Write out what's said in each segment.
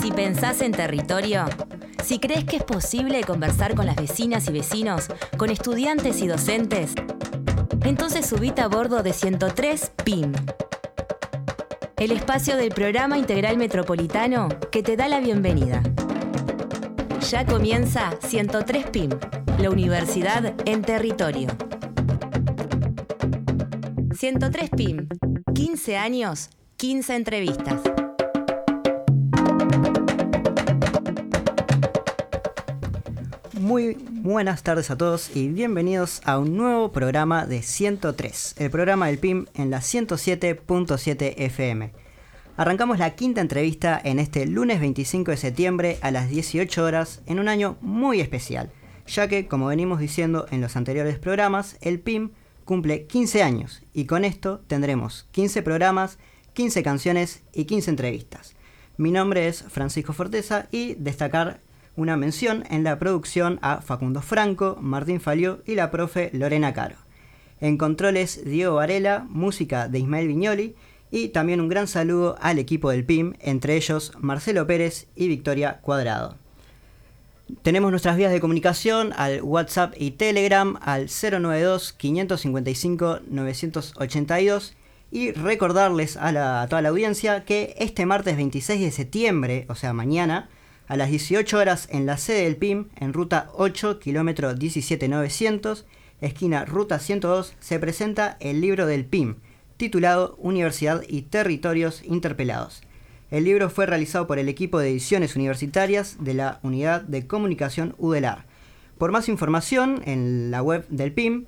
Si pensás en territorio, si crees que es posible conversar con las vecinas y vecinos, con estudiantes y docentes, entonces subite a bordo de 103 PIM, el espacio del Programa Integral Metropolitano que te da la bienvenida. Ya comienza 103 PIM, la universidad en territorio. 103 PIM, 15 años, 15 entrevistas. Muy buenas tardes a todos y bienvenidos a un nuevo programa de 103, el programa del PIM en la 107.7 FM. Arrancamos la quinta entrevista en este lunes 25 de septiembre a las 18 horas en un año muy especial, ya que, como venimos diciendo en los anteriores programas, el PIM cumple 15 años y con esto tendremos 15 programas, 15 canciones y 15 entrevistas. Mi nombre es Francisco Forteza y destacar una mención en la producción a Facundo Franco, Martín Falió y la profe Lorena Caro. En controles Diego Varela, música de Ismael Viñoli y también un gran saludo al equipo del PIM, entre ellos Marcelo Pérez y Victoria Cuadrado. Tenemos nuestras vías de comunicación al WhatsApp y Telegram al 092-555-982 y recordarles a toda la audiencia que este martes 26 de septiembre, o sea mañana, a las 18 horas en la sede del PIM, en ruta 8, kilómetro 17900, esquina ruta 102, se presenta el libro del PIM, titulado Universidad y Territorios Interpelados. El libro fue realizado por el equipo de ediciones universitarias de la Unidad de Comunicación UDELAR. Por más información, en la web del PIM,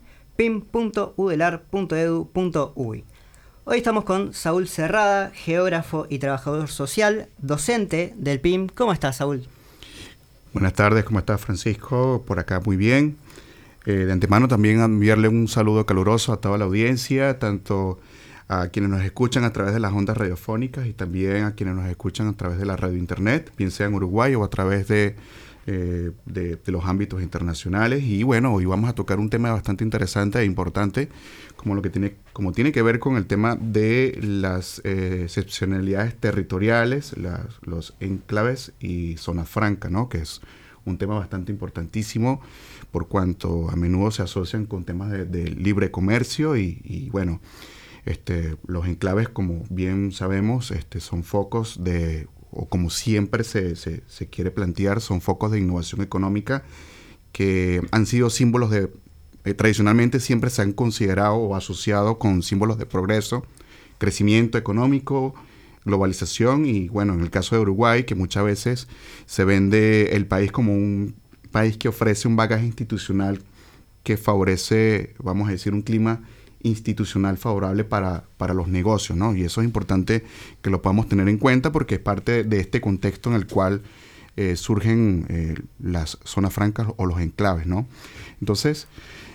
pim.udelar.edu.uy. Hoy estamos con Saúl Cerrada, geógrafo y trabajador social, docente del PIM. ¿Cómo estás, Saúl? Buenas tardes, ¿cómo estás, Francisco? Por acá muy bien. De antemano también enviarle un saludo caluroso a toda la audiencia, tanto a quienes nos escuchan a través de las ondas radiofónicas y también a quienes nos escuchan a través de la radio internet, bien sea en Uruguay o a través de los ámbitos internacionales. Y bueno, hoy vamos a tocar un tema bastante interesante e importante, como tiene que ver con el tema de las excepcionalidades territoriales, los enclaves y zonas francas, ¿no? Que es un tema bastante importantísimo por cuanto a menudo se asocian con temas de libre comercio y bueno, los enclaves, como bien sabemos, son focos o como siempre se quiere plantear, son focos de innovación económica que han sido símbolos tradicionalmente siempre se han considerado o asociado con símbolos de progreso, crecimiento económico, globalización y bueno, en el caso de Uruguay, que muchas veces se vende el país como un país que ofrece un bagaje institucional que favorece, vamos a decir, un clima institucional favorable para los negocios, ¿no? Y eso es importante que lo podamos tener en cuenta porque es parte de este contexto en el cual surgen las zonas francas o los enclaves, ¿no? Entonces,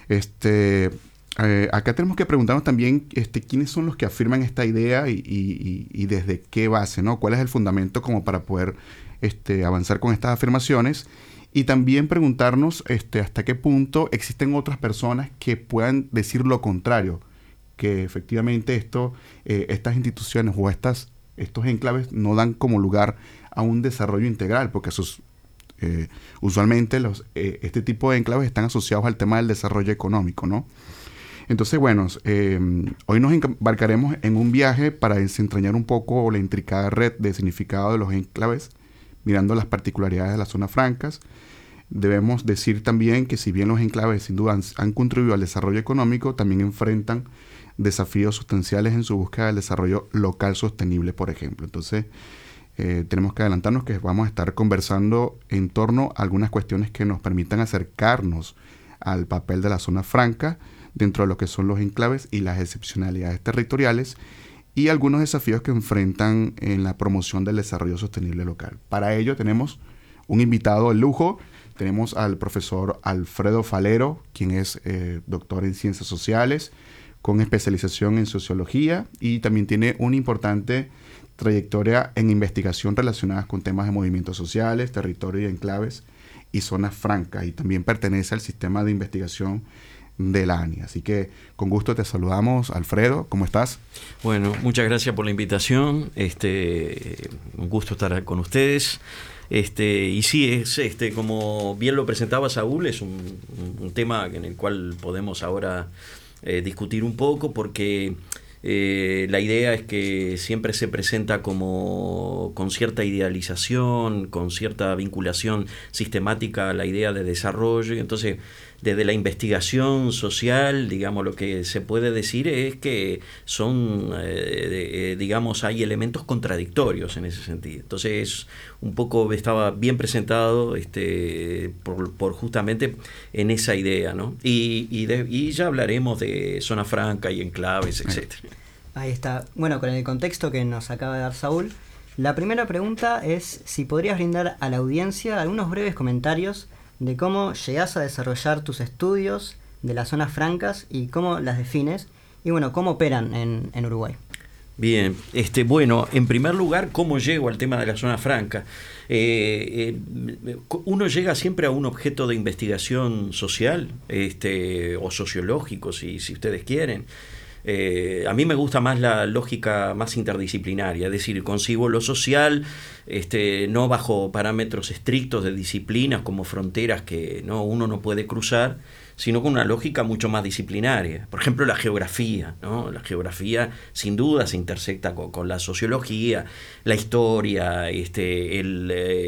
acá tenemos que preguntarnos también quiénes son los que afirman esta idea y desde qué base, ¿no? ¿Cuál es el fundamento como para poder avanzar con estas afirmaciones? Y también preguntarnos hasta qué punto existen otras personas que puedan decir lo contrario, que efectivamente estas instituciones o estos enclaves no dan como lugar a un desarrollo integral, porque usualmente este tipo de enclaves están asociados al tema del desarrollo económico, ¿no? Entonces, bueno, hoy nos embarcaremos en un viaje para desentrañar un poco la intricada red de significado de los enclaves, mirando las particularidades de las zonas francas. Debemos decir también que si bien los enclaves sin duda han contribuido al desarrollo económico, también enfrentan desafíos sustanciales en su búsqueda del desarrollo local sostenible, por ejemplo. Entonces, tenemos que adelantarnos que vamos a estar conversando en torno a algunas cuestiones que nos permitan acercarnos al papel de la zona franca dentro de lo que son los enclaves y las excepcionalidades territoriales y algunos desafíos que enfrentan en la promoción del desarrollo sostenible local. Para ello tenemos un invitado de lujo. Tenemos al profesor Alfredo Falero, quien es doctor en Ciencias Sociales, con especialización en Sociología y también tiene una importante trayectoria en investigación relacionadas con temas de movimientos sociales, territorio y enclaves y zonas francas. Y también pertenece al sistema de investigación de la ANI. Así que con gusto te saludamos. Alfredo, ¿cómo estás? Bueno, muchas gracias por la invitación. Un gusto estar con ustedes. Y sí, como bien lo presentaba Saúl, es un tema en el cual podemos ahora discutir un poco, porque la idea es que siempre se presenta como con cierta idealización, con cierta vinculación sistemática a la idea de desarrollo, y entonces desde la investigación social, digamos, lo que se puede decir es que son, digamos, hay elementos contradictorios en ese sentido. Entonces, un poco estaba bien presentado por justamente en esa idea, ¿no? Y ya hablaremos de zona franca y enclaves, etcétera. Ahí está. Bueno, con el contexto que nos acaba de dar Saúl, la primera pregunta es si podrías brindar a la audiencia algunos breves comentarios de cómo llegás a desarrollar tus estudios de las zonas francas y cómo las defines, y bueno, cómo operan en Uruguay. Bien, bueno, en primer lugar, ¿cómo llego al tema de la zona franca? Uno llega siempre a un objeto de investigación social, o sociológico, si ustedes quieren. A mí me gusta más la lógica más interdisciplinaria, es decir, concibo lo social no bajo parámetros estrictos de disciplinas como fronteras que uno no puede cruzar, sino con una lógica mucho más disciplinaria. Por ejemplo, la geografía, ¿no? La geografía sin duda se intersecta con la sociología, la historia, el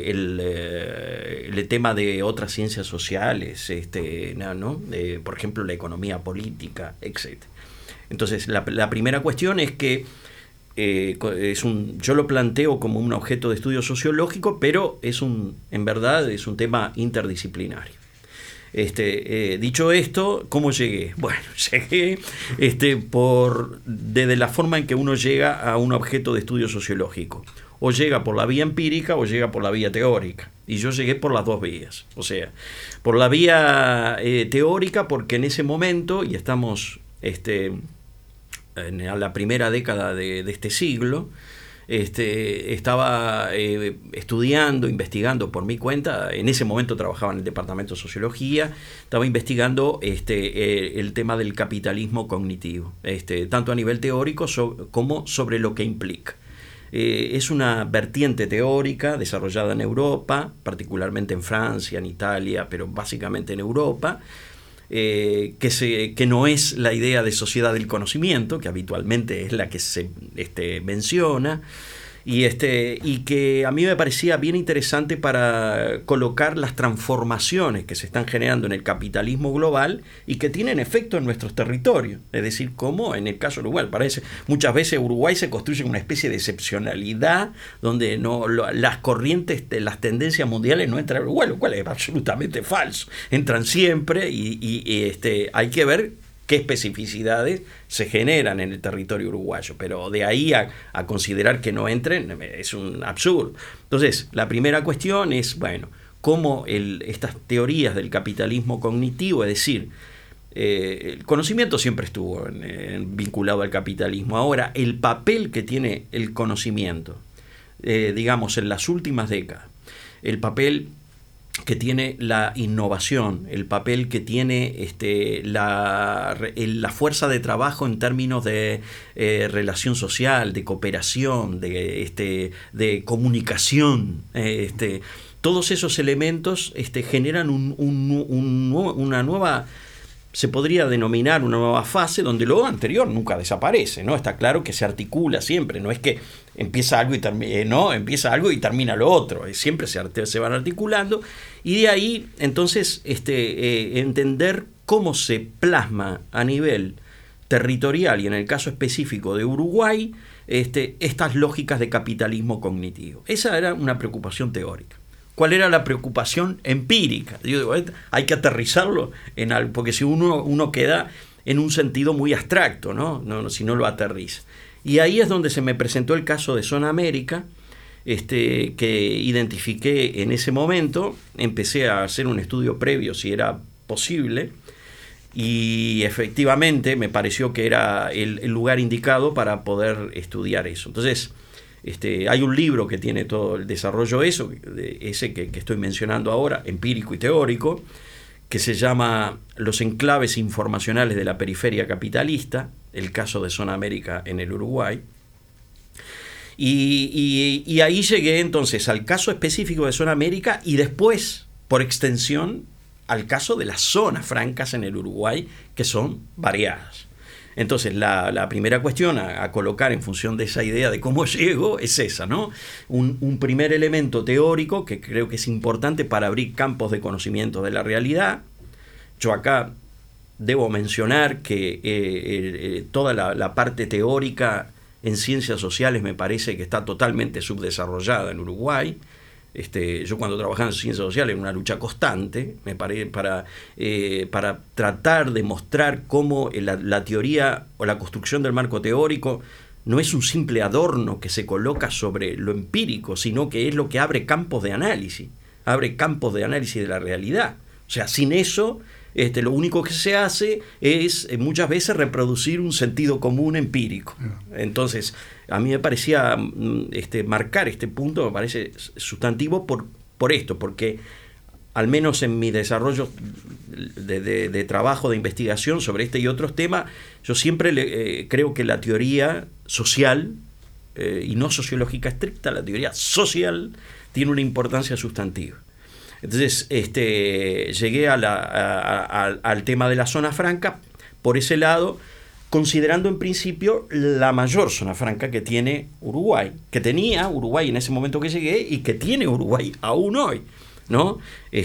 tema de otras ciencias sociales, ¿no? Por ejemplo, la economía política, etc. Entonces, la primera cuestión es que yo lo planteo como un objeto de estudio sociológico, pero en verdad es un tema interdisciplinario. Dicho esto, ¿cómo llegué? Bueno, llegué desde la forma en que uno llega a un objeto de estudio sociológico. O llega por la vía empírica o llega por la vía teórica. Y yo llegué por las dos vías. O sea, por la vía teórica, porque en ese momento, y estamos en la primera década de este siglo, estaba estudiando, investigando por mi cuenta. En ese momento trabajaba en el departamento de sociología, estaba investigando el tema del capitalismo cognitivo, tanto a nivel teórico como sobre lo que implica. Es una vertiente teórica desarrollada en Europa, particularmente en Francia, en Italia, pero básicamente en Europa, que no es la idea de sociedad del conocimiento, que habitualmente es la que se menciona, y que a mí me parecía bien interesante para colocar las transformaciones que se están generando en el capitalismo global y que tienen efecto en nuestros territorios. Es decir, como en el caso de Uruguay, parece muchas veces Uruguay se construye una especie de excepcionalidad donde las corrientes de las tendencias mundiales no entran a Uruguay, lo cual es absolutamente falso. Entran siempre y hay que ver qué especificidades se generan en el territorio uruguayo, pero de ahí a considerar que no entren es un absurdo. Entonces, la primera cuestión es, bueno, cómo estas teorías del capitalismo cognitivo, es decir, el conocimiento siempre estuvo vinculado al capitalismo. Ahora, el papel que tiene el conocimiento, digamos, en las últimas décadas, el papel que tiene la innovación, el papel que tiene la fuerza de trabajo en términos de relación social, de cooperación, de comunicación, todos esos elementos generan una nueva, se podría denominar una nueva fase donde lo anterior nunca desaparece, ¿no? Está claro que se articula siempre, no es que empieza algo y empieza algo y termina lo otro, siempre se van articulando, y de ahí entonces entender cómo se plasma a nivel territorial y en el caso específico de Uruguay estas lógicas de capitalismo cognitivo. Esa era una preocupación teórica. ¿Cuál era la preocupación empírica? Yo digo, hay que aterrizarlo en algo, porque si uno queda en un sentido muy abstracto, ¿no? Si no lo aterriza. Y ahí es donde se me presentó el caso de Zona América, que identifiqué en ese momento. Empecé a hacer un estudio previo si era posible, y efectivamente me pareció que era el lugar indicado para poder estudiar eso. Entonces, hay un libro que tiene todo el desarrollo ese que estoy mencionando ahora, empírico y teórico, que se llama Los enclaves informacionales de la periferia capitalista, el caso de Zona América en el Uruguay. Y ahí llegué entonces al caso específico de Zona América y después, por extensión, al caso de las zonas francas en el Uruguay, que son variadas. Entonces, la primera cuestión a colocar en función de esa idea de cómo llego es esa, ¿no? Un primer elemento teórico que creo que es importante para abrir campos de conocimiento de la realidad. Yo acá debo mencionar que toda la parte teórica en ciencias sociales me parece que está totalmente subdesarrollada en Uruguay. Yo cuando trabajaba en ciencias sociales era una lucha constante, me parece, para tratar de mostrar cómo la teoría o la construcción del marco teórico no es un simple adorno que se coloca sobre lo empírico, sino que es lo que abre campos de análisis de la realidad. O sea, sin eso, lo único que se hace es muchas veces reproducir un sentido común empírico. Entonces, a mí me parecía marcar este punto, me parece sustantivo por esto, porque al menos en mi desarrollo de trabajo, de investigación sobre este y otros temas, yo siempre creo que la teoría social, y no sociológica estricta, la teoría social tiene una importancia sustantiva. Entonces, llegué al tema de la zona franca por ese lado, considerando en principio la mayor zona franca que tiene Uruguay, que tenía Uruguay en ese momento que llegué y que tiene Uruguay aún hoy, ¿no?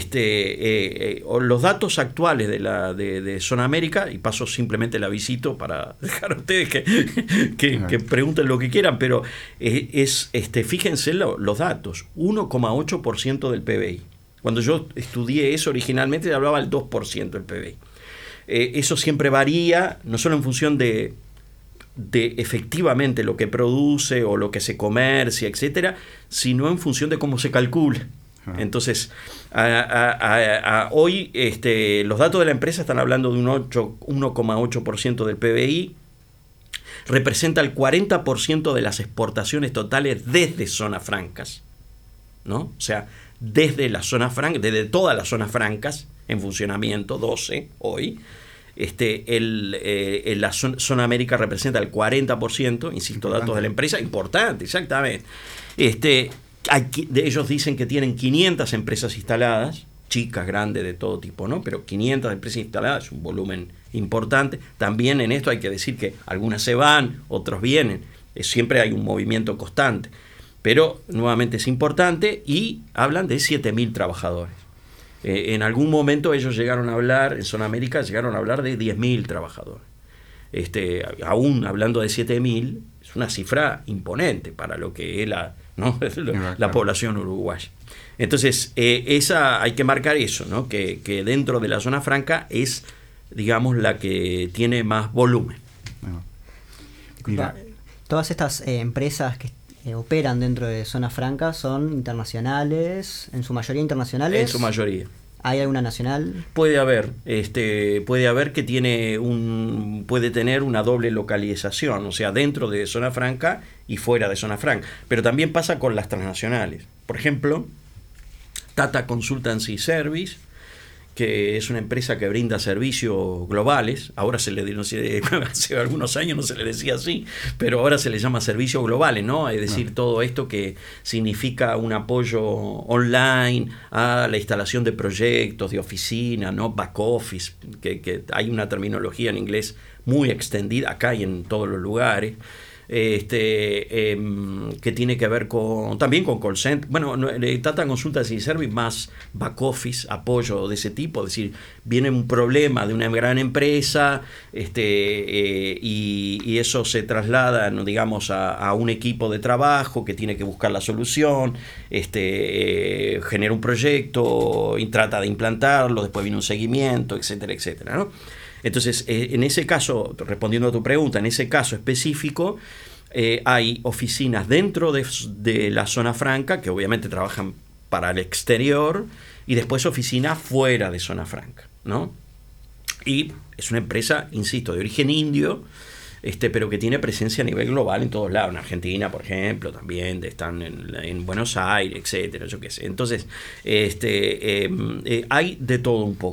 Los datos actuales de Zona América, y paso simplemente la visito para dejar a ustedes que pregunten lo que quieran, pero fíjense los datos, 1,8% del PBI. Cuando yo estudié eso originalmente hablaba del 2% del PBI. Eso siempre varía, no solo en función de efectivamente lo que produce o lo que se comercia, etcétera, sino en función de cómo se calcula. Entonces, hoy los datos de la empresa están hablando de un 1,8% del PBI, representa el 40% de las exportaciones totales desde zonas francas, ¿no? O sea, desde todas las zonas francas en funcionamiento, 12 hoy, la Zona América representa el 40%, insisto, datos de la empresa, importante, exactamente. Ellos dicen que tienen 500 empresas instaladas, chicas, grandes, de todo tipo, ¿no? Pero 500 empresas instaladas es un volumen importante. También en esto hay que decir que algunas se van, otros vienen, siempre hay un movimiento constante. Pero nuevamente es importante y hablan de 7.000 trabajadores. En algún momento ellos llegaron a hablar, en Zona América llegaron a hablar de 10.000 trabajadores. Aún hablando de 7.000, es una cifra imponente para lo que es la población uruguaya. Entonces, hay que marcar eso, ¿no? Que dentro de la zona franca es, digamos, la que tiene más volumen. Mira. Todas estas empresas que operan dentro de zonas francas son internacionales, en su mayoría internacionales. En su mayoría. ¿Hay alguna nacional? Puede haber que puede tener una doble localización, o sea, dentro de zona franca y fuera de zona franca. Pero también pasa con las transnacionales. Por ejemplo, Tata Consultancy Service, que es una empresa que brinda servicios globales. Ahora hace algunos años no se le decía así, pero ahora se le llama servicios globales, ¿no? Es decir, todo esto que significa un apoyo online a la instalación de proyectos, de oficina, ¿no? Back office, que hay una terminología en inglés muy extendida acá y en todos los lugares. Que tiene que ver también con call center. Bueno, Tata Consultancy Service más back office, apoyo de ese tipo. Es decir, viene un problema de una gran empresa y eso se traslada, digamos, a un equipo de trabajo que tiene que buscar la solución, genera un proyecto y trata de implantarlo, después viene un seguimiento, etcétera, etcétera, ¿no? Entonces, en ese caso, respondiendo a tu pregunta, en ese caso específico, hay oficinas dentro de la zona franca, que obviamente trabajan para el exterior, y después oficinas fuera de zona franca, ¿no? Y es una empresa, insisto, de origen indio, pero que tiene presencia a nivel global en todos lados. En Argentina, por ejemplo, también están en Buenos Aires, etcétera, yo qué sé. Entonces, hay de todo un poco.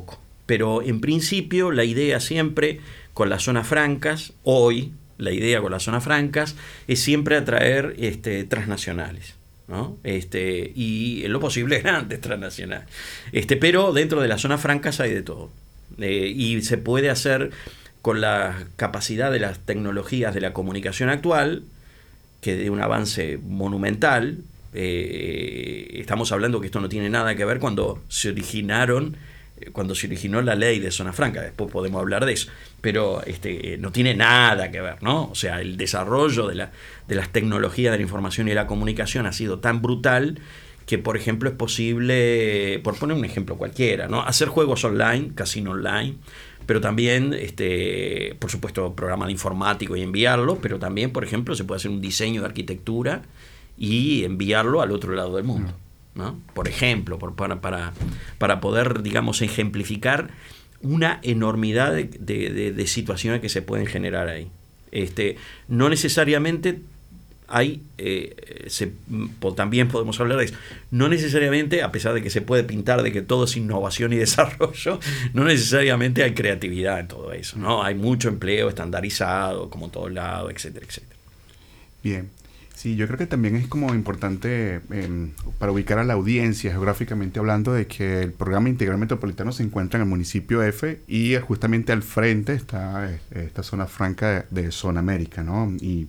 Pero en principio la idea siempre con las zonas francas, la idea con las zonas francas es siempre atraer transnacionales, ¿no? Y en lo posible grandes transnacionales. Pero dentro de las zonas francas hay de todo. Y se puede hacer con la capacidad de las tecnologías de la comunicación actual, que de un avance monumental. Estamos hablando que esto no tiene nada que ver cuando se originó la ley de zona franca, después podemos hablar de eso, pero no tiene nada que ver, ¿no? O sea, el desarrollo de las tecnologías de la información y de la comunicación ha sido tan brutal que, por ejemplo, es posible, por poner un ejemplo cualquiera, ¿no?, hacer juegos online, casino online, pero también, por supuesto, programas de informático y enviarlo, pero también, por ejemplo, se puede hacer un diseño de arquitectura y enviarlo al otro lado del mundo, ¿no? Por ejemplo, para poder, digamos, ejemplificar una enormidad de situaciones que se pueden generar ahí. No necesariamente hay, también podemos hablar de eso, no necesariamente, a pesar de que se puede pintar de que todo es innovación y desarrollo, no necesariamente hay creatividad en todo eso, ¿no? Hay mucho empleo estandarizado, como en todos lados, etcétera, etcétera. Bien. Sí, yo creo que también es como importante para ubicar a la audiencia geográficamente hablando de que el programa integral metropolitano se encuentra en el municipio F y justamente al frente está esta zona franca de Zona América, ¿no? Y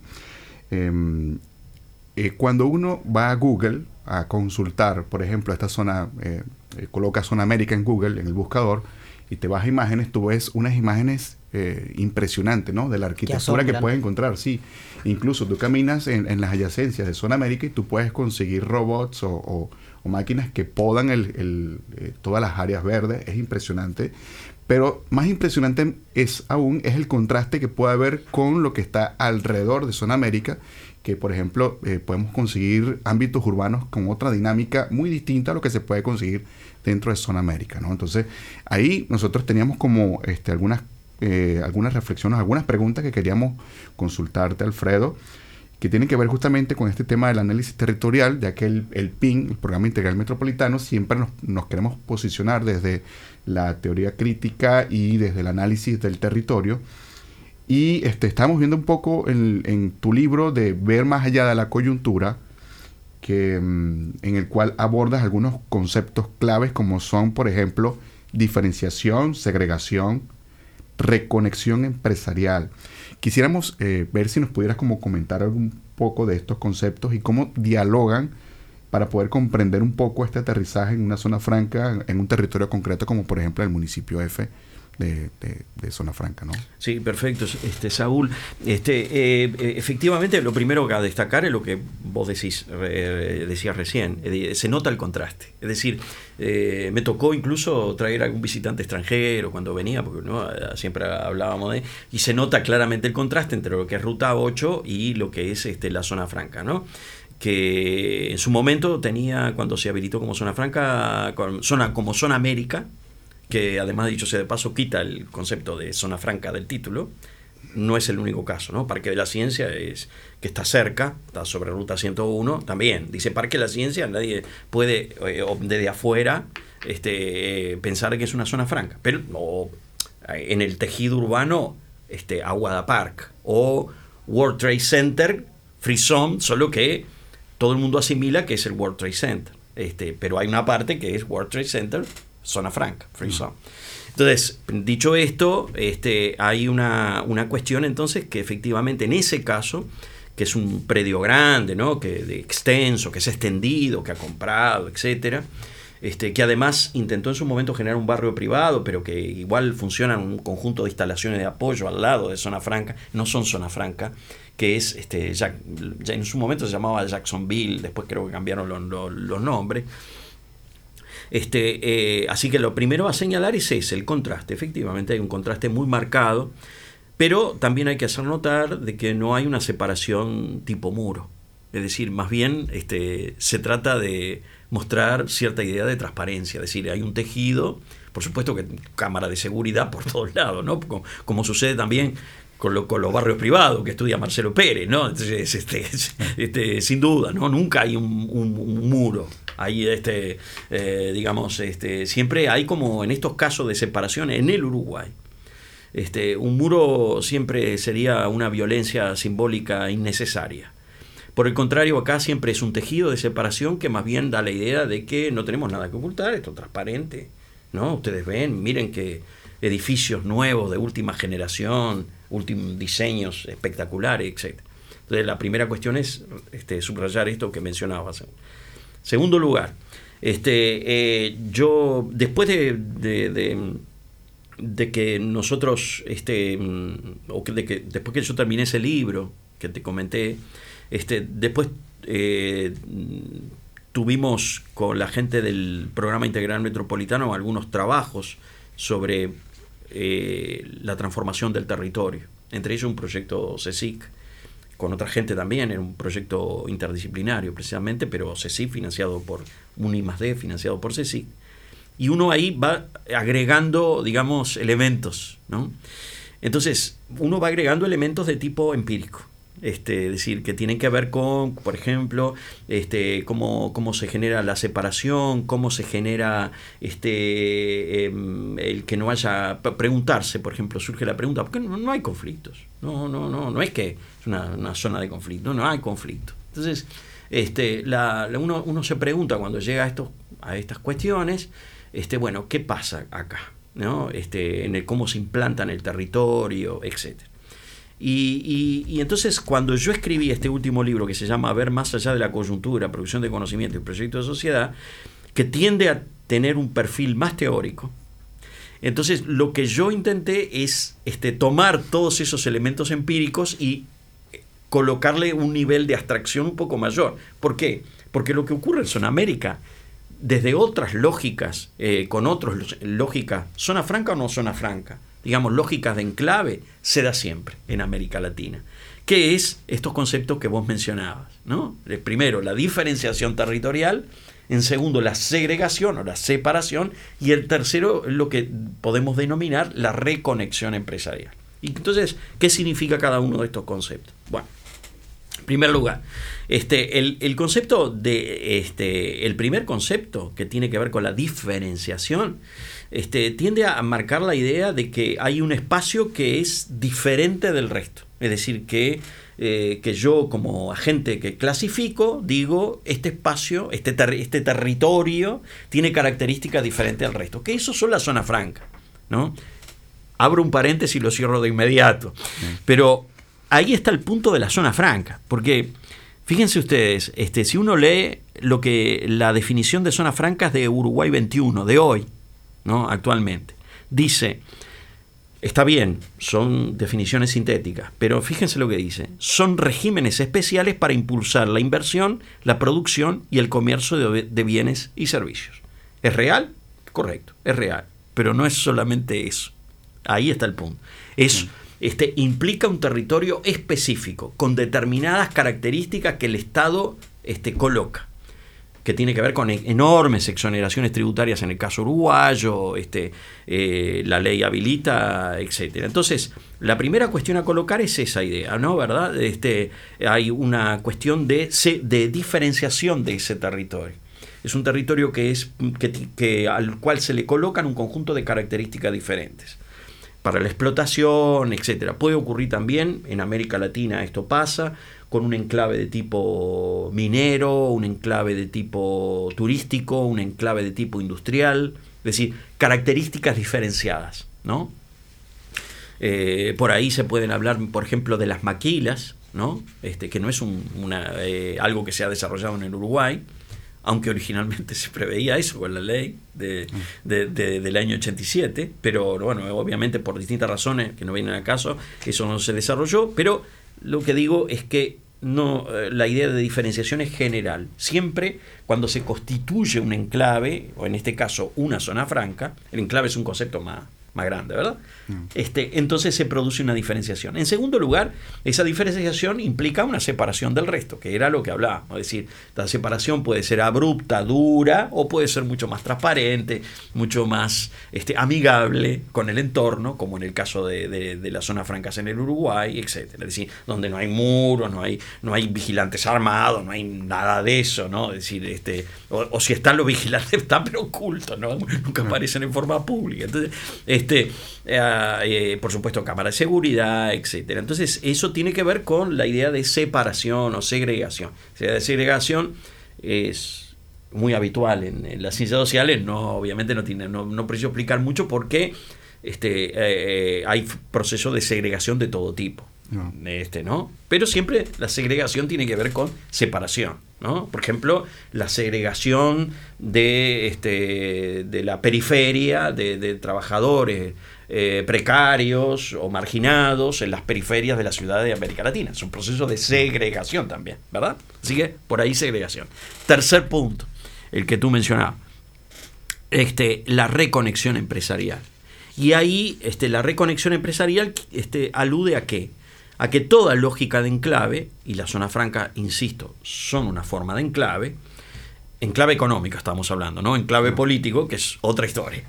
cuando uno va a Google a consultar, por ejemplo, esta zona, coloca Zona América en Google, en el buscador, y te vas a imágenes, tú ves unas imágenes impresionantes, ¿no?, de la arquitectura que puedes encontrar. Sí, incluso tú caminas en las adyacencias de Zona América y tú puedes conseguir robots o máquinas que podan todas las áreas verdes. Es impresionante. Pero más impresionante es el contraste que puede haber con lo que está alrededor de Zona América, que por ejemplo podemos conseguir ámbitos urbanos con otra dinámica muy distinta a lo que se puede conseguir dentro de Zona América, ¿no? Entonces ahí nosotros teníamos como algunas reflexiones, algunas preguntas que queríamos consultarte, Alfredo, que tienen que ver justamente con este tema del análisis territorial, ya que el PIN, el Programa Integral Metropolitano, siempre nos queremos posicionar desde la teoría crítica y desde el análisis del territorio. Y estamos viendo un poco en tu libro de Ver más allá de la coyuntura, en el cual abordas algunos conceptos claves como son, por ejemplo, diferenciación, segregación, reconexión empresarial. Quisiéramos ver si nos pudieras como comentar un poco de estos conceptos y cómo dialogan para poder comprender un poco este aterrizaje en una zona franca, en un territorio concreto como por ejemplo el municipio F de Zona Franca, ¿no? Sí, perfecto, Saúl. Efectivamente, lo primero que a destacar es lo que vos decías recién. Se nota el contraste. Es decir, me tocó incluso traer a algún visitante extranjero cuando venía, porque ¿no? Siempre hablábamos de... Y se nota claramente el contraste entre lo que es Ruta 8 y lo que es la Zona Franca, ¿no? Que en su momento tenía, cuando se habilitó como Zona Franca, como Zona América, que además, dicho sea de paso, quita el concepto de zona franca del título. No es el único caso, ¿no? Parque de la Ciencia es que está cerca, está sobre Ruta 101, también dice Parque de la Ciencia, nadie puede desde afuera pensar que es una zona franca, pero en el tejido urbano Aguada Park o World Trade Center, Free Zone, solo que todo el mundo asimila que es el World Trade Center, pero hay una parte que es World Trade Center, Zona Franca, Free Zone. Entonces, dicho esto, hay una cuestión entonces que efectivamente en ese caso, que es un predio grande, ¿no? De extenso, que se ha extendido, que ha comprado, etcétera, que además intentó en su momento generar un barrio privado, pero que igual funcionan un conjunto de instalaciones de apoyo al lado de Zona Franca, no son Zona Franca, que es, ya en su momento se llamaba Jacksonville, después creo que cambiaron los nombres. Así que lo primero a señalar es el contraste. Efectivamente hay un contraste muy marcado, pero también hay que hacer notar de que no hay una separación tipo muro. Es decir, más bien se trata de mostrar cierta idea de transparencia. Es decir, hay un tejido, por supuesto que cámara de seguridad por todos lados, ¿no? Como sucede también con los barrios privados que estudia Marcelo Pérez, ¿no? Entonces, sin duda, ¿no? Nunca hay un muro. Hay digamos, siempre hay, como en estos casos de separación en el Uruguay. Un muro siempre sería una violencia simbólica innecesaria. Por el contrario, acá siempre es un tejido de separación que más bien da la idea de que no tenemos nada que ocultar, esto es transparente, ¿no? Ustedes ven, miren que edificios nuevos de última generación, últimos diseños espectaculares, etc. Entonces, la primera cuestión es subrayar esto que mencionabas. Segundo lugar, yo después de que nosotros, después que yo terminé ese libro que te comenté, después tuvimos con la gente del Programa Integral Metropolitano algunos trabajos sobre la transformación del territorio, entre ellos un proyecto CSIC, con otra gente también, era un proyecto interdisciplinario precisamente, pero CSIC financiado por UNI+D, financiado por CSIC. Y uno ahí va agregando, digamos, elementos, ¿no? Entonces, uno va agregando elementos de tipo empírico. Es decir, que tienen que ver con, por ejemplo, cómo se genera la separación, cómo se genera el que no haya preguntarse, por ejemplo, surge la pregunta, ¿por qué no hay conflictos? No es que es una zona de conflicto, no hay conflicto. Entonces, uno se pregunta cuando llega a estas cuestiones, bueno, ¿qué pasa acá? ¿No? En el cómo se implanta en el territorio, etcétera. Y entonces, cuando yo escribí este último libro que se llama Ver más allá de la coyuntura, producción de conocimiento y proyecto de sociedad, que tiende a tener un perfil más teórico, entonces lo que yo intenté es tomar todos esos elementos empíricos y colocarle un nivel de abstracción un poco mayor. ¿Por qué? Porque lo que ocurre en Zona América, desde otras lógicas, con otras lógicas, zona franca o no zona franca, digamos, lógicas de enclave, se da siempre en América Latina. ¿Qué es estos conceptos que vos mencionabas, ¿no? Primero, la diferenciación territorial. En segundo, la segregación o la separación. Y el tercero, lo que podemos denominar la reconexión empresarial. Y entonces, ¿qué significa cada uno de estos conceptos? Bueno, en primer lugar, el concepto el primer concepto, que tiene que ver con la diferenciación, tiende a marcar la idea de que hay un espacio que es diferente del resto. Es decir, que yo, como agente que clasifico, digo, este espacio, este territorio tiene características diferentes al resto, que eso son la zona franca, ¿no? Abro un paréntesis y lo cierro de inmediato. Pero ahí está el punto de la zona franca, porque fíjense ustedes, si uno lee la definición de zona franca es de Uruguay 21, de hoy, ¿no? Actualmente, dice, está bien, son definiciones sintéticas, pero fíjense lo que dice: son regímenes especiales para impulsar la inversión, la producción y el comercio de bienes y servicios. ¿Es real? Correcto, es real, pero no es solamente eso. Ahí está el punto. Implica un territorio específico, con determinadas características que el Estado coloca, que tiene que ver con enormes exoneraciones tributarias en el caso uruguayo, la ley habilita, etcétera. Entonces, la primera cuestión a colocar es esa idea, ¿no? ¿Verdad? Hay una cuestión de diferenciación de ese territorio. Es un territorio al cual se le colocan un conjunto de características diferentes para la explotación, etcétera. Puede ocurrir también en América Latina, esto pasa con un enclave de tipo minero, un enclave de tipo turístico, un enclave de tipo industrial, es decir, características diferenciadas, ¿no? Por ahí se pueden hablar, por ejemplo, de las maquilas, ¿no? Que no es algo que se ha desarrollado en el Uruguay, aunque originalmente se preveía eso con la ley del año 87, pero bueno, obviamente por distintas razones que no vienen al caso, eso no se desarrolló, pero lo que digo es que la idea de diferenciación es general. Siempre cuando se constituye un enclave, o en este caso una zona franca, el enclave es un concepto más más grande, ¿verdad? Entonces se produce una diferenciación. En segundo lugar, esa diferenciación implica una separación del resto, que era lo que hablábamos. Es decir, la separación puede ser abrupta, dura, o puede ser mucho más transparente, mucho más amigable con el entorno, como en el caso de las zonas francas en el Uruguay, etc. Es decir, donde no hay muros, no hay vigilantes armados, no hay nada de eso, ¿no? Es decir, o si están los vigilantes, están pero ocultos, ¿no? Nunca aparecen en forma pública. Entonces, por supuesto, cámaras de seguridad, etcétera. Entonces, eso tiene que ver con la idea de separación o segregación. La idea de segregación es muy habitual en las ciencias sociales, obviamente no preciso explicar mucho porque hay procesos de segregación de todo tipo. ¿No? Pero siempre la segregación tiene que ver con separación, ¿no? Por ejemplo, la segregación de la periferia de trabajadores precarios o marginados en las periferias de la ciudad de América Latina. Es un proceso de segregación también, ¿verdad? Así que por ahí segregación. Tercer punto, el que tú mencionabas, la reconexión empresarial. Y ahí la reconexión empresarial alude ¿a qué? A que toda lógica de enclave, y la zona franca, insisto, son una forma de enclave económico estamos hablando, ¿no? Enclave político, que es otra historia.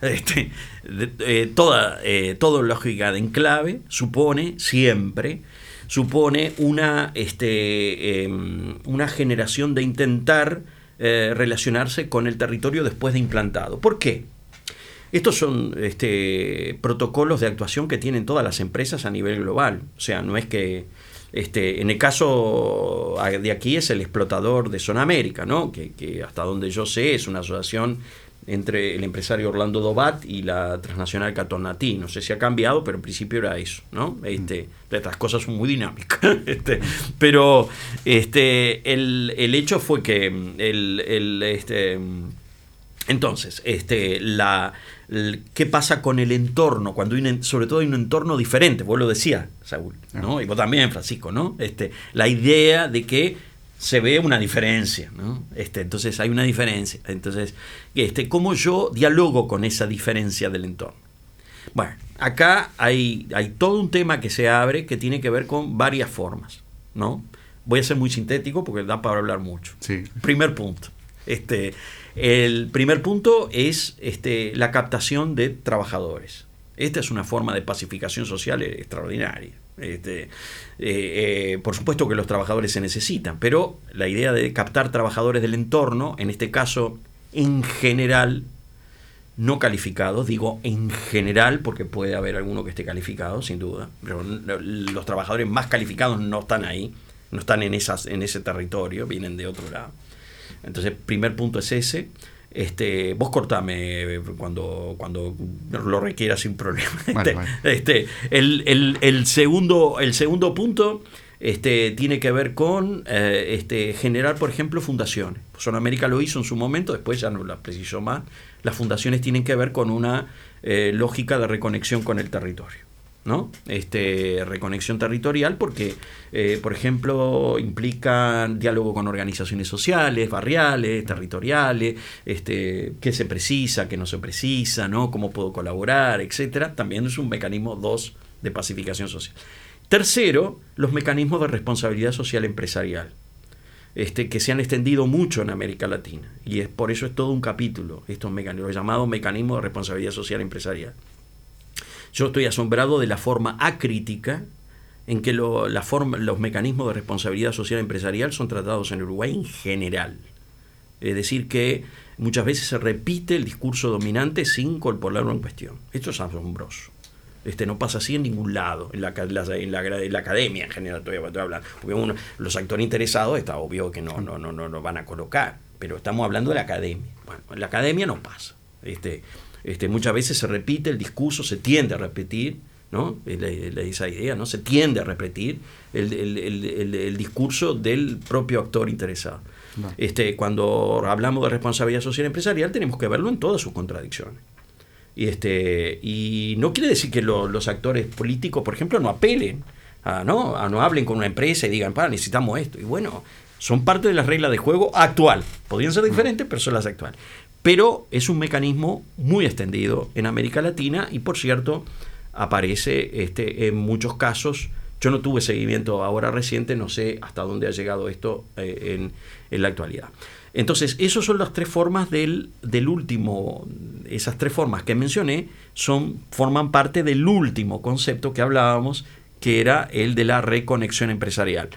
Toda lógica de enclave supone una generación de intentar relacionarse con el territorio después de implantado. ¿Por qué? Estos son protocolos de actuación que tienen todas las empresas a nivel global. O sea, no es que en el caso de aquí es el explotador de Zona América, ¿no? Que hasta donde yo sé es una asociación entre el empresario Orlando Dobat y la transnacional Catonatí. No sé si ha cambiado, pero en principio era eso, ¿no? Estas cosas son muy dinámicas. Pero el hecho fue que entonces, ¿qué pasa con el entorno? Cuando sobre todo hay un entorno diferente, vos lo decías, Saúl, ¿no? Y vos también, Francisco, ¿no? La idea de que se ve una diferencia, ¿no? Entonces hay una diferencia. Entonces, ¿cómo yo dialogo con esa diferencia del entorno? Bueno, acá hay todo un tema que se abre que tiene que ver con varias formas, ¿no? Voy a ser muy sintético porque da para hablar mucho. Sí. Primer punto. El primer punto es la captación de trabajadores. Esta es una forma de pacificación social extraordinaria. Por supuesto que los trabajadores se necesitan, pero la idea de captar trabajadores del entorno, en este caso en general, no calificados, digo en general porque puede haber alguno que esté calificado, sin duda, pero los trabajadores más calificados no están ahí, no están en ese territorio, vienen de otro lado. Entonces, primer punto es ese. Vos cortame cuando lo requieras sin problema. Vale. El segundo punto tiene que ver con generar, por ejemplo, fundaciones. Zona América lo hizo en su momento, después ya no la precisó más. Las fundaciones tienen que ver con una lógica de reconexión con el territorio, ¿no? Reconexión territorial porque, por ejemplo, implican diálogo con organizaciones sociales, barriales, territoriales, qué se precisa, qué no se precisa, ¿no? Cómo puedo colaborar, etcétera. También es un mecanismo 2 de pacificación social. Tercero, los mecanismos de responsabilidad social empresarial, que se han extendido mucho en América Latina, y por eso es todo un capítulo, estos mecanismos, los llamados mecanismos de responsabilidad social empresarial. Yo estoy asombrado de la forma acrítica en que los mecanismos de responsabilidad social empresarial son tratados en Uruguay en general. Es decir, que muchas veces se repite el discurso dominante sin incorporarlo en cuestión. Esto es asombroso. No pasa así en ningún lado, en la academia en general, todavía estoy hablando. Porque los actores interesados está obvio que no van a colocar, pero estamos hablando de la academia. Bueno, en la academia no pasa. Muchas veces se repite el discurso, se tiende a repetir, ¿no? Esa idea, ¿no? Se tiende a repetir el discurso del propio actor interesado. No. Cuando hablamos de responsabilidad social empresarial tenemos que verlo en todas sus contradicciones. Y no quiere decir que los actores políticos, por ejemplo, no apelen, no hablen con una empresa y digan, necesitamos esto. Y bueno, son parte de las reglas de juego actual. Podrían ser diferentes, pero son las actuales. Pero es un mecanismo muy extendido en América Latina y, por cierto, aparece en muchos casos. Yo no tuve seguimiento ahora reciente, no sé hasta dónde ha llegado esto en la actualidad. Entonces, esas son las 3 formas del último. Esas 3 formas que mencioné forman parte del último concepto que hablábamos, que era el de la reconexión empresarial.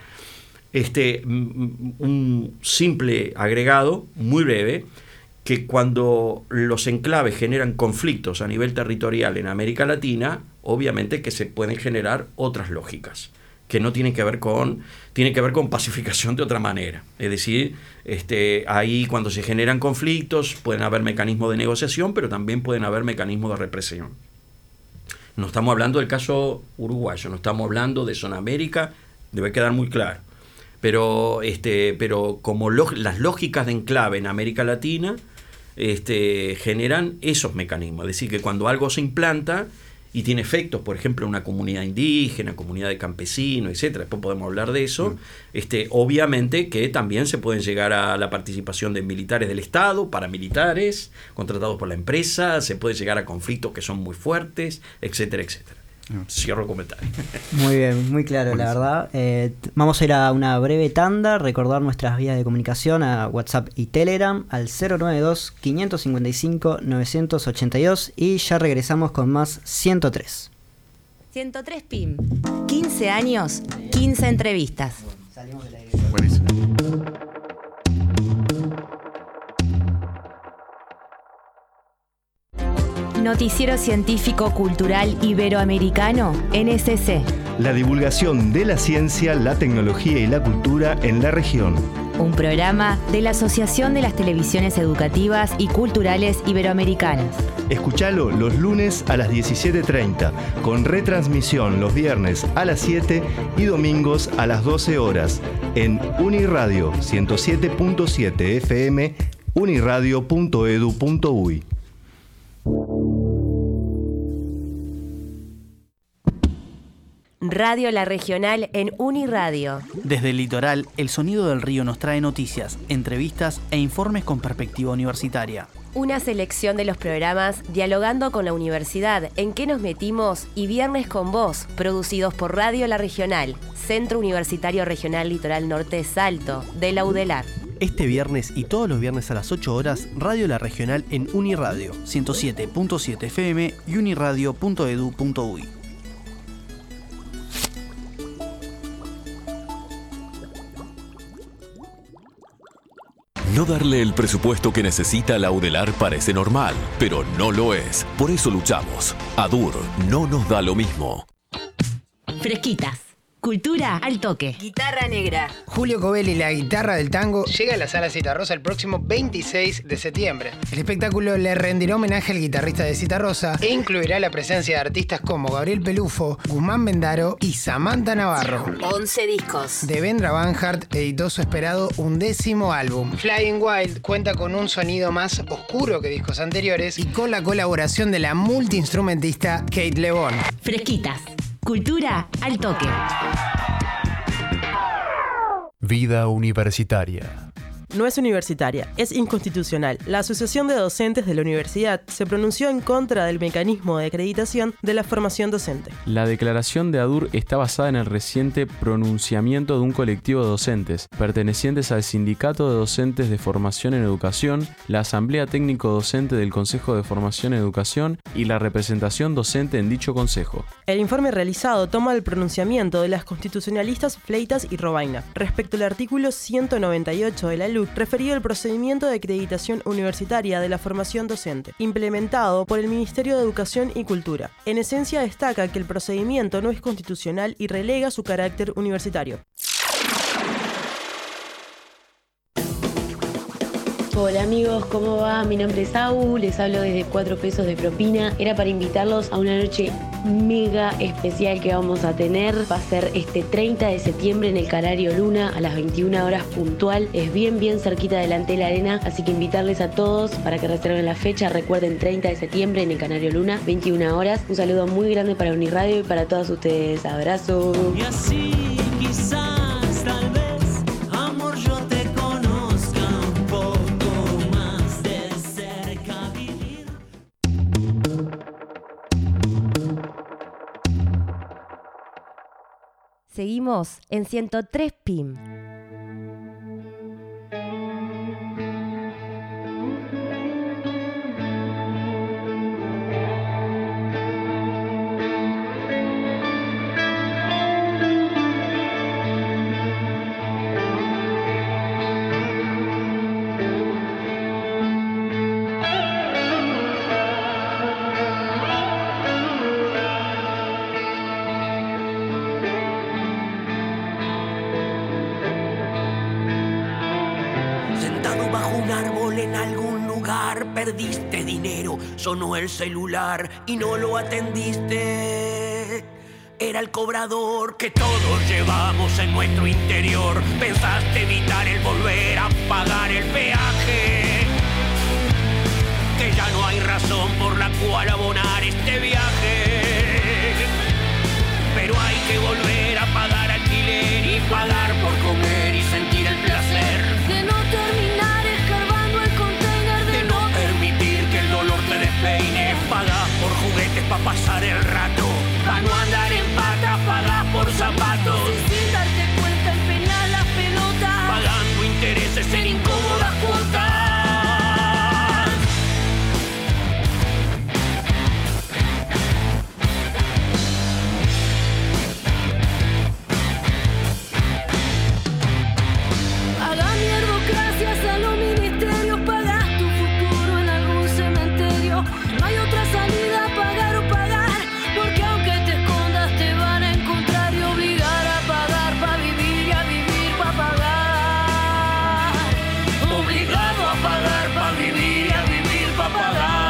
Un simple agregado, muy breve, que cuando los enclaves generan conflictos a nivel territorial en América Latina, obviamente que se pueden generar otras lógicas, que no tienen que ver con pacificación de otra manera. Es decir, ahí cuando se generan conflictos pueden haber mecanismos de negociación, pero también pueden haber mecanismos de represión. No estamos hablando del caso uruguayo, no estamos hablando de Zonamérica, debe quedar muy claro. Pero como las lógicas de enclave en América Latina generan esos mecanismos. Es decir, que cuando algo se implanta y tiene efectos, por ejemplo, en una comunidad indígena, comunidad de campesinos, etcétera, después podemos hablar de eso, obviamente que también se pueden llegar a la participación de militares del Estado, paramilitares, contratados por la empresa, se puede llegar a conflictos que son muy fuertes, etcétera, etcétera. Cierro comentario. Muy bien, muy claro, la verdad. Vamos a ir a una breve tanda, recordar nuestras vías de comunicación a WhatsApp y Telegram al 092-555-982 y ya regresamos con más 103. 103 PIM. 15 años, 15 entrevistas. Salimos del aire. Buenísimo. Noticiero Científico Cultural Iberoamericano, NSC. La divulgación de la ciencia, la tecnología y la cultura en la región. Un programa de la Asociación de las Televisiones Educativas y Culturales Iberoamericanas. Escuchalo los lunes a las 17:30, con retransmisión los viernes a las 7 y domingos a las 12 horas en Uniradio 107.7 FM, uniradio.edu.uy. Radio La Regional en Uniradio. Desde el litoral, el sonido del río nos trae noticias, entrevistas e informes con perspectiva universitaria. Una selección de los programas Dialogando con la Universidad, En qué nos metimos y Viernes con Vos, producidos por Radio La Regional, Centro Universitario Regional Litoral Norte Salto, de la UDELAR. Este viernes y todos los viernes a las 8 horas, Radio La Regional en Uniradio, 107.7 FM y uniradio.edu.uy. No darle el presupuesto que necesita la UDELAR parece normal, pero no lo es. Por eso luchamos. ADUR no nos da lo mismo. Fresquitas. Cultura al toque. Guitarra negra. Julio Covelli, la guitarra del tango, llega a la Sala Citarrosa el próximo 26 de septiembre. El espectáculo le rendirá homenaje al guitarrista de Citarrosa e incluirá la presencia de artistas como Gabriel Pelufo, Guzmán Bendaro y Samantha Navarro. 11 discos. Devendra Banhart editó su esperado 11º álbum. Flying Wild cuenta con un sonido más oscuro que discos anteriores y con la colaboración de la multiinstrumentista Kate LeBon. Fresquitas. Cultura al toque. Vida universitaria. No es universitaria, es inconstitucional. La Asociación de Docentes de la Universidad se pronunció en contra del mecanismo de acreditación de la formación docente. La declaración de ADUR está basada en el reciente pronunciamiento de un colectivo de docentes, pertenecientes al Sindicato de Docentes de Formación en Educación, la Asamblea Técnico Docente del Consejo de Formación en Educación y la representación docente en dicho consejo. El informe realizado toma el pronunciamiento de las constitucionalistas Fleitas y Robaina respecto al artículo 198 de la LUC referido al procedimiento de acreditación universitaria de la formación docente, implementado por el Ministerio de Educación y Cultura. En esencia destaca que el procedimiento no es constitucional y relega su carácter universitario. Hola amigos, ¿cómo va? Mi nombre es Sau, les hablo desde 4 pesos de propina. Era para invitarlos a una noche mega especial que vamos a tener. Va a ser este 30 de septiembre en el Canario Luna a las 21 horas puntual. Es bien cerquita delante de la arena, así que invitarles a todos para que reserven la fecha. Recuerden, 30 de septiembre en el Canario Luna, 21 horas. Un saludo muy grande para Uniradio y para todos ustedes. Abrazo. Y así quizás, tal vez, amor, yo te conozca un poco más de ser. Seguimos en 103 PIM. Perdiste dinero, sonó el celular y no lo atendiste. Era el cobrador que todos llevamos en nuestro interior. Pensaste evitar el volver a pagar el peaje, que ya no hay razón por la cual abonar este viaje. Pero hay que volver a pagar alquiler y pagar por comer y sentir el placer de no terminar escarbando el container, de no permitir que el dolor te despeine. Pagás por juguetes para pasar el rato, para no andar en patas, pagás por zapatos y sin darte cuenta empeñás las pelotas, pagando intereses en incómodas cuotas. Gracias a los ministerios pagás tu futuro en algún cementerio. No hay otra salida, pagar o pagar, porque aunque te escondas te van a encontrar y obligar a pagar para vivir y a vivir para pagar. Obligado a pagar para vivir y a vivir para pagar.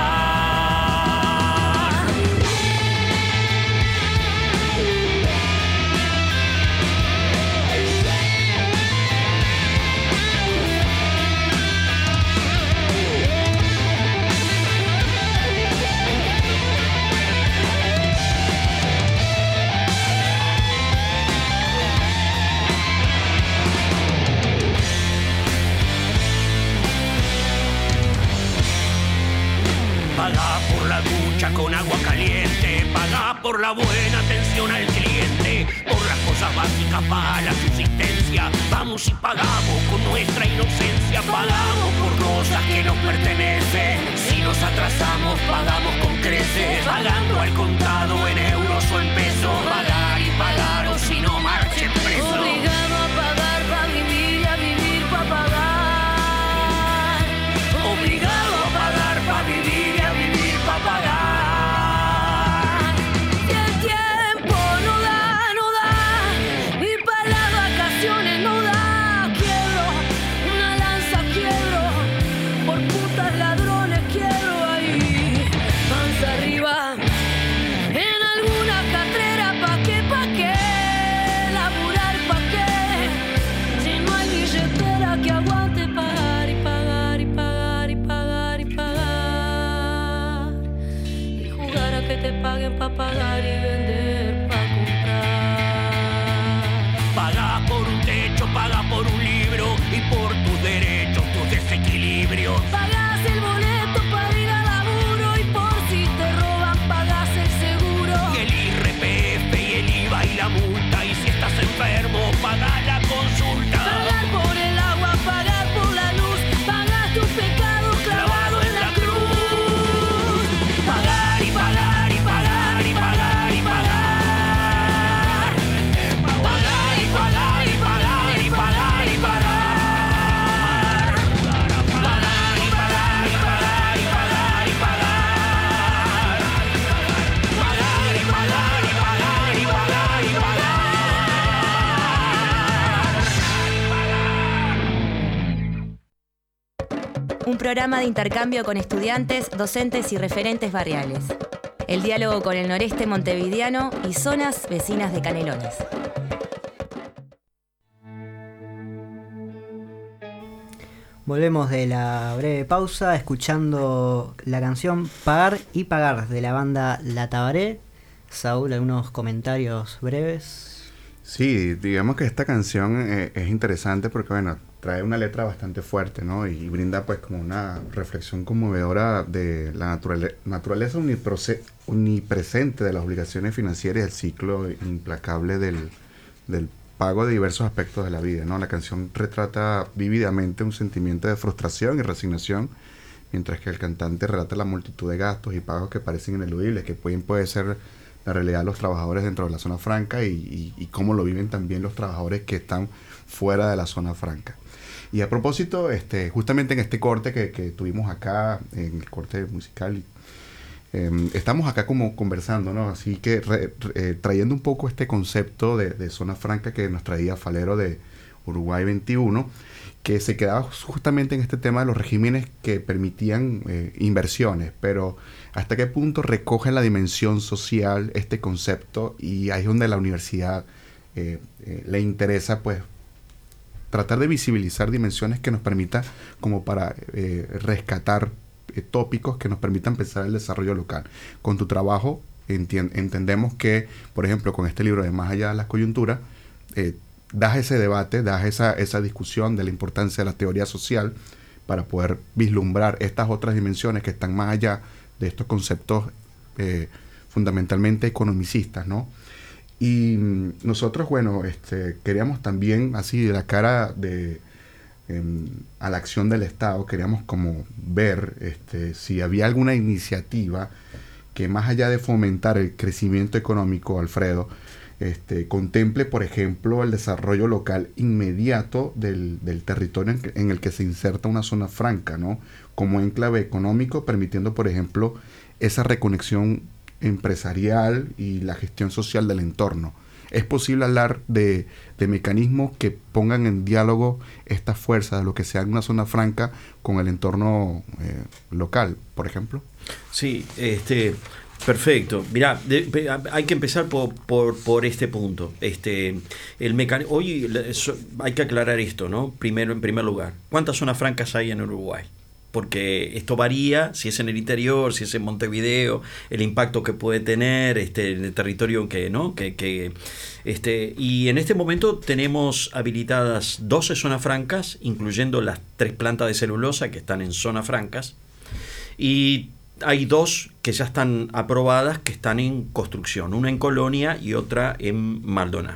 Pagá por la ducha con agua caliente, pagá por la buena atención al cliente, por las cosas básicas para la subsistencia. Vamos y pagamos con nuestra inocencia, pagamos por cosas que nos pertenecen. Si nos atrasamos, pagamos con creces, pagando al contado en euros o en pesos. Pagar y pagar o si no marchen presos. Obligado a pagar para vivir y a vivir para pagar. Obligado a pagar para vivir y a vivir para pagar. Si el tiempo no da, y para las vacaciones no da. Quiero una lanza, quiero por putas ladrones, quiero ahí, panza arriba, en alguna catrera. ¿Pa' qué? Laburar ¿pa' qué? Si no hay billetera que aguante pagar y pagar y pagar y pagar y pagar. Y jugar a que te paguen pa' pagar y vender pa' comprar. Pagá por un techo, pagá por un libro y por tus derechos, tus desequilibrios. Pagás el boleto para ir al laburo y por si te roban pagás el seguro. Y el IRPF y el IVA y la multa. Y si estás enfermo, pagá la consulta. Pagar por el agua, pagar por la luz, pagás tus pecados clavados en la cruz. Pagar y pagar y pagar y pagar y pagar. Pagar y pagar y pagar y pagar y pagar. Pagar y pagar y pagar y pagar y pagar. Pagar y pagar y pagar y pagar y pagar. Un programa de intercambio con estudiantes, docentes y referentes barriales. El diálogo con el noreste montevideano y zonas vecinas de Canelones. Volvemos de la breve pausa escuchando la canción Pagar y Pagar de la banda La Tabaré. Saúl, algunos comentarios breves. Sí, digamos que esta canción es interesante porque, bueno, trae una letra bastante fuerte, ¿no? Y brinda pues como una reflexión conmovedora de la naturaleza omnipresente de las obligaciones financieras y el ciclo implacable del del pago de diversos aspectos de la vida, ¿no? La canción retrata vívidamente un sentimiento de frustración y resignación, mientras que el cantante relata la multitud de gastos y pagos que parecen ineludibles, que puede ser la realidad de los trabajadores dentro de la zona franca y cómo lo viven también los trabajadores que están fuera de la zona franca. Y a propósito, justamente en este corte que tuvimos acá, en el corte musical, estamos acá como conversando, ¿no? Así que trayendo un poco este concepto de zona franca que nos traía Falero de Uruguay 21, que se quedaba justamente en este tema de los regímenes que permitían inversiones, pero hasta qué punto recoge la dimensión social este concepto, y ahí es donde la universidad le interesa pues tratar de visibilizar dimensiones que nos permita como para rescatar tópicos que nos permitan pensar el desarrollo local. Con tu trabajo entendemos que, por ejemplo, con este libro de Más allá de las coyunturas, das ese debate, das esa discusión de la importancia de la teoría social para poder vislumbrar estas otras dimensiones que están más allá de estos conceptos fundamentalmente economicistas, ¿no? Y nosotros, bueno, queríamos también, así de la cara a la acción del Estado, queríamos como ver si había alguna iniciativa que, más allá de fomentar el crecimiento económico, Alfredo, contemple, por ejemplo, el desarrollo local inmediato del territorio en el que se inserta una zona franca, ¿no? Como enclave económico, permitiendo, por ejemplo, esa reconexión empresarial y la gestión social del entorno. ¿Es posible hablar de mecanismos que pongan en diálogo esta fuerza de lo que sea una zona franca con el entorno local, por ejemplo? Sí, perfecto. Mirá, hay que empezar por este punto. Hoy hay que aclarar esto, ¿no? Primero, en primer lugar, ¿cuántas zonas francas hay en Uruguay? Porque esto varía, si es en el interior, si es en Montevideo, el impacto que puede tener en el territorio y en este momento tenemos habilitadas 12 zonas francas, incluyendo las 3 plantas de celulosa que están en zonas francas, y hay 2 que ya están aprobadas, que están en construcción, una en Colonia y otra en Maldonado.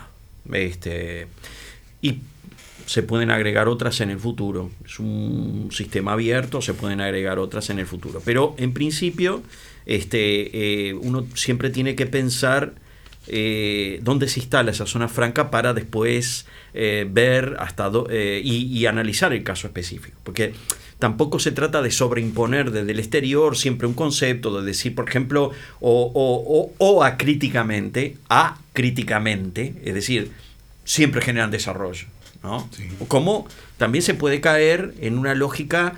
Y se pueden agregar otras en el futuro. Es un sistema abierto, se pueden agregar otras en el futuro. Pero en principio, uno siempre tiene que pensar dónde se instala esa zona franca para después ver y analizar el caso específico. Porque tampoco se trata de sobreimponer desde el exterior siempre un concepto, de decir, por ejemplo, acríticamente, es decir, siempre generan desarrollo, ¿no? Sí. Como también se puede caer en una lógica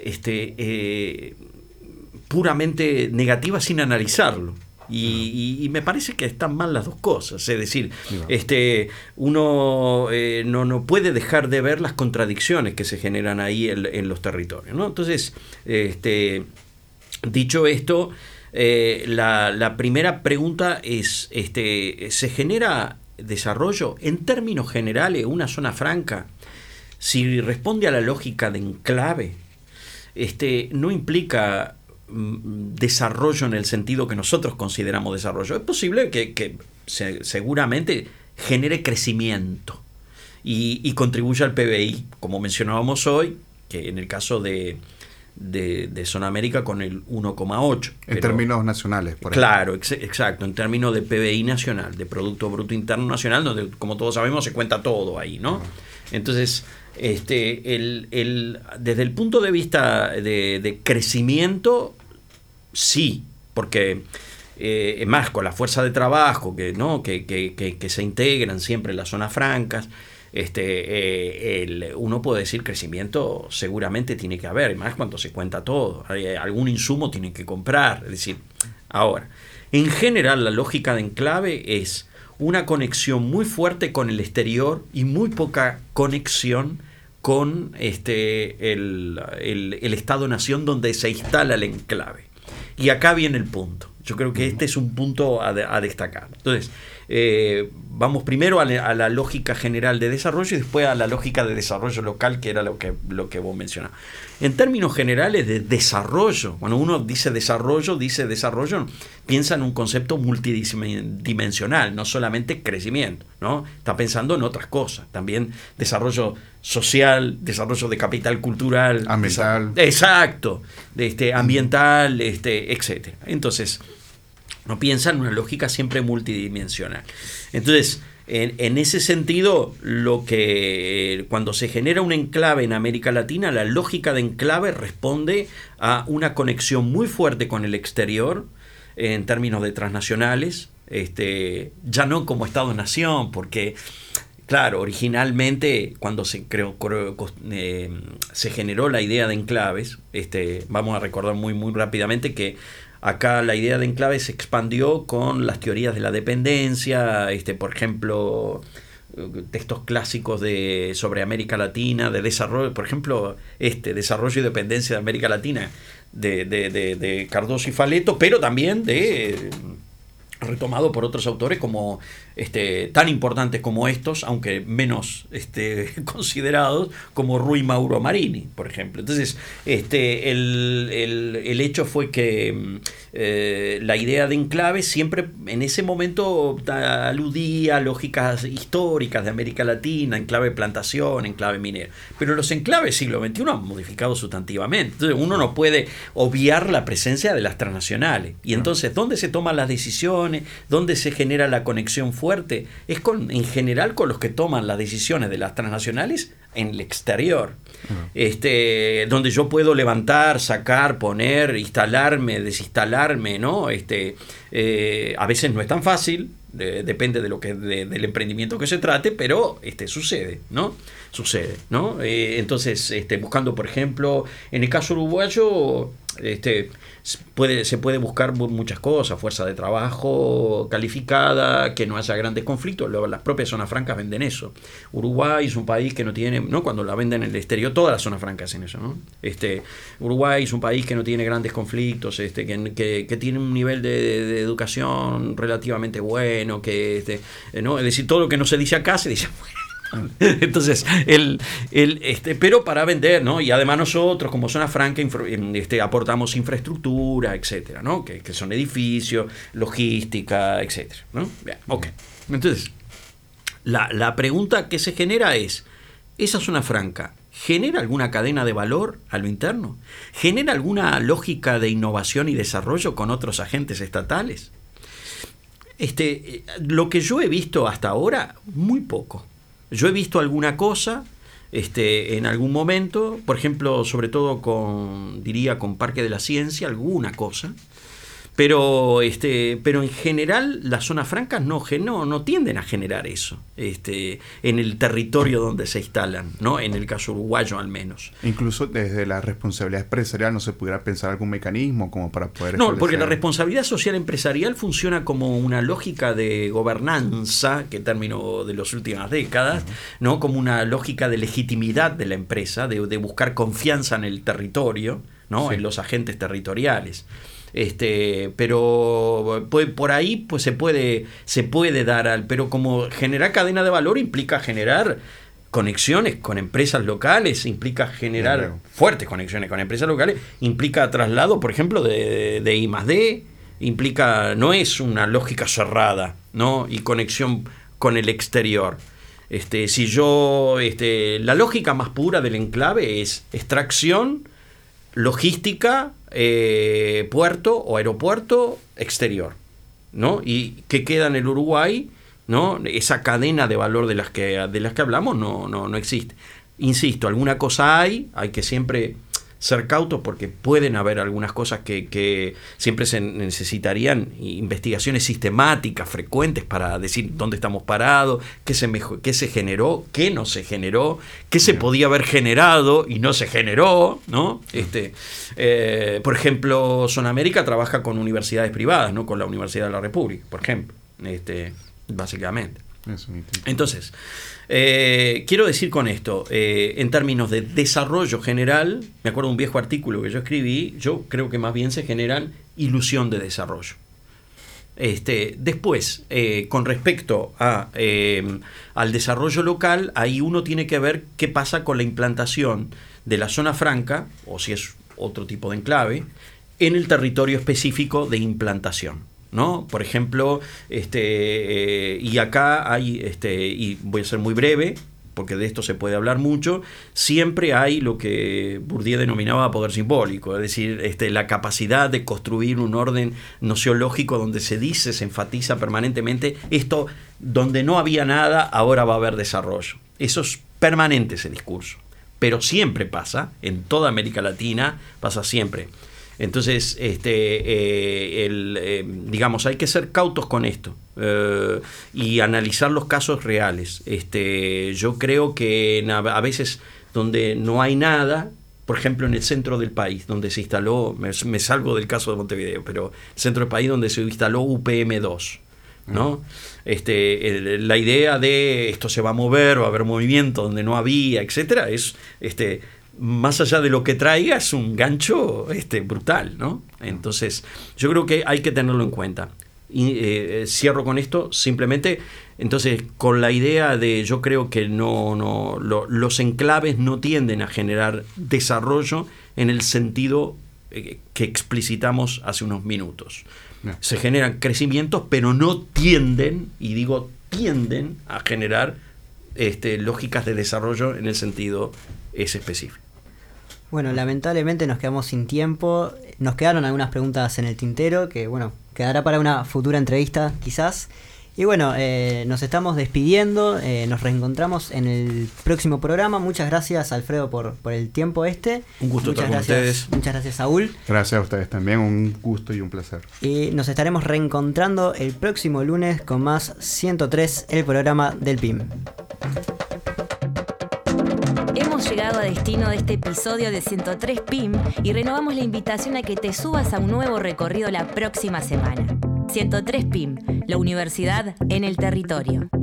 puramente negativa sin analizarlo. Y me parece que están mal las dos cosas. Es decir, uno no puede dejar de ver las contradicciones que se generan ahí en los territorios, ¿no? Entonces, dicho esto, la primera pregunta es, ¿se genera desarrollo en términos generales una zona franca? Si responde a la lógica de enclave, no implica desarrollo en el sentido que nosotros consideramos desarrollo. Es posible que seguramente genere crecimiento y contribuya al PBI, como mencionábamos hoy, que en el caso de Zona América con el 1,8. En términos nacionales, por ejemplo. Claro, exacto, en términos de PBI nacional, de Producto Bruto Interno Nacional, donde, como todos sabemos, se cuenta todo ahí, ¿no? Entonces, desde el punto de vista de crecimiento, sí, porque es más, con la fuerza de trabajo que se integran siempre en las zonas francas, uno puede decir crecimiento seguramente tiene que haber, más cuando se cuenta todo, algún insumo tienen que comprar. Es decir, ahora, en general la lógica de enclave es una conexión muy fuerte con el exterior y muy poca conexión con el Estado-Nación donde se instala el enclave. Y acá viene el punto. Yo creo que este es un punto a destacar. Entonces, vamos primero a la lógica general de desarrollo y después a la lógica de desarrollo local, que era lo que vos mencionabas. En términos generales de desarrollo, cuando uno dice desarrollo, piensa en un concepto multidimensional, no solamente crecimiento, ¿no? Está pensando en otras cosas, también desarrollo social, desarrollo de capital cultural, ambiental. Exacto, ambiental, etcétera. Entonces, no piensa en una lógica siempre multidimensional. Entonces, en ese sentido, cuando se genera un enclave en América Latina, la lógica de enclave responde a una conexión muy fuerte con el exterior en términos de transnacionales, ya no como Estado-nación, porque claro, originalmente cuando se generó la idea de enclaves, vamos a recordar muy sobre que acá la idea de enclave se expandió con las teorías de la dependencia, por ejemplo, textos clásicos sobre América Latina, de desarrollo, por ejemplo, Desarrollo y Dependencia de América Latina, de Cardoso y Faleto, pero también retomado por otros autores como tan importantes como estos, aunque menos considerados, como Rui Mauro Marini, por ejemplo. Entonces, el hecho fue que la idea de enclave siempre en ese momento aludía a lógicas históricas de América Latina, enclave plantación, enclave minero. Pero los enclaves siglo XXI han modificado sustantivamente. Entonces, uno no puede obviar la presencia de las transnacionales. Y entonces, ¿dónde se toman las decisiones? ¿Dónde se genera la conexión fuerte? Es en general con los que toman las decisiones de las transnacionales en el exterior. Donde yo puedo levantar, sacar, poner, instalarme, desinstalarme, ¿no? A veces no es tan fácil, depende de del emprendimiento que se trate, pero sucede, ¿no? Sucede, ¿no? Entonces, buscando, por ejemplo, en el caso uruguayo, se puede buscar muchas cosas, fuerza de trabajo calificada, que no haya grandes conflictos. Las propias zonas francas venden eso. Uruguay es un país que no tiene, ¿no? Cuando la venden en el exterior, todas las zonas francas hacen eso, ¿no? Uruguay es un país que no tiene grandes conflictos, que tiene un nivel de educación relativamente bueno, ¿no? Es decir, todo lo que no se dice acá se dice afuera. Entonces, pero para vender, ¿no? Y además nosotros, como zona franca, aportamos infraestructura, etcétera, ¿no? Que son edificios, logística, etcétera, ¿no? Bien, ok. Entonces, la pregunta que se genera es, ¿esa zona franca genera alguna cadena de valor a lo interno? ¿Genera alguna lógica de innovación y desarrollo con otros agentes estatales? Lo que yo he visto hasta ahora, muy poco. Yo he visto alguna cosa en algún momento, por ejemplo, sobre todo con Parque de la Ciencia, alguna cosa, pero en general las zonas francas no tienden a generar eso en el territorio donde se instalan, ¿no? En el caso uruguayo al menos. Incluso desde la responsabilidad empresarial no se pudiera pensar algún mecanismo como para poder No, porque la responsabilidad social empresarial funciona como una lógica de gobernanza, que término de las últimas décadas, ¿no? Como una lógica de legitimidad de la empresa, de buscar confianza en el territorio, ¿no? Sí. En los agentes territoriales. Pero por ahí pues se puede dar pero como generar cadena de valor implica generar conexiones con empresas locales, implica generar fuertes conexiones con empresas locales, implica traslado, por ejemplo, de I+D, implica, no es una lógica cerrada, ¿no? Y conexión con el exterior. La lógica más pura del enclave es extracción, logística, puerto o aeropuerto exterior, ¿no? Y que queda en el Uruguay, ¿no? Esa cadena de valor de las que hablamos no existe. Insisto, alguna cosa hay que siempre ser cautos porque pueden haber algunas cosas que siempre se necesitarían investigaciones sistemáticas, frecuentes, para decir dónde estamos parados, qué se generó, qué no se generó, qué se podía haber generado y no se generó, ¿no? Por ejemplo, Zona América trabaja con universidades privadas, no con la Universidad de la República, por ejemplo, básicamente. Entonces, quiero decir con esto, en términos de desarrollo general, me acuerdo de un viejo artículo que yo escribí, yo creo que más bien se generan ilusión de desarrollo. Después, con respecto al desarrollo local, ahí uno tiene que ver qué pasa con la implantación de la zona franca, o si es otro tipo de enclave, en el territorio específico de implantación, ¿no? Por ejemplo, y acá hay, y voy a ser muy breve, porque de esto se puede hablar mucho, siempre hay lo que Bourdieu denominaba poder simbólico, es decir, la capacidad de construir un orden nociológico donde se enfatiza permanentemente esto, donde no había nada, ahora va a haber desarrollo. Eso es permanente, ese discurso, pero siempre pasa, en toda América Latina pasa siempre. Entonces, digamos, hay que ser cautos con esto y analizar los casos reales. Yo creo que a veces donde no hay nada, por ejemplo en el centro del país, donde se instaló, me salgo del caso de Montevideo, pero el centro del país donde se instaló UPM2, ¿no? La idea de esto se va a mover, va a haber movimiento donde no había, etcétera, es más allá de lo que traiga, es un gancho brutal, ¿no? Entonces, yo creo que hay que tenerlo en cuenta. Y cierro con esto, simplemente, entonces, con la idea de, yo creo que los enclaves no tienden a generar desarrollo en el sentido que explicitamos hace unos minutos. No. Se generan crecimientos, pero no tienden, y digo tienden, a generar lógicas de desarrollo en el sentido ese específico. Bueno, lamentablemente nos quedamos sin tiempo. Nos quedaron algunas preguntas en el tintero que, bueno, quedará para una futura entrevista quizás. Y bueno, nos estamos despidiendo. Nos reencontramos en el próximo programa. Muchas gracias, Alfredo, por el tiempo Un gusto estar con ustedes. Muchas gracias, Saúl. Gracias a ustedes también. Un gusto y un placer. Y nos estaremos reencontrando el próximo lunes con más 103, el programa del PIM. Hemos llegado a destino de este episodio de 103 PIM y renovamos la invitación a que te subas a un nuevo recorrido la próxima semana. 103 PIM, la universidad en el territorio.